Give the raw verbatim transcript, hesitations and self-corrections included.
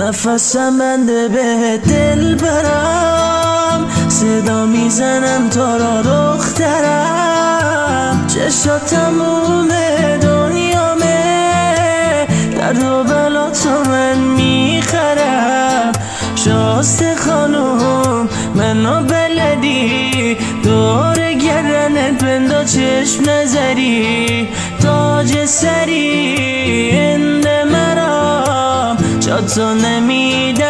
نفسم بنده به دل برم، صدا میزنم تو را دخترم. چشا تموم دنیامه، درد و بلا تو من میخرم. شاسته خانوم منو بلدی، دور گردنت بندا چشم نظری. تاج سری اند مرام، جا تو نمیده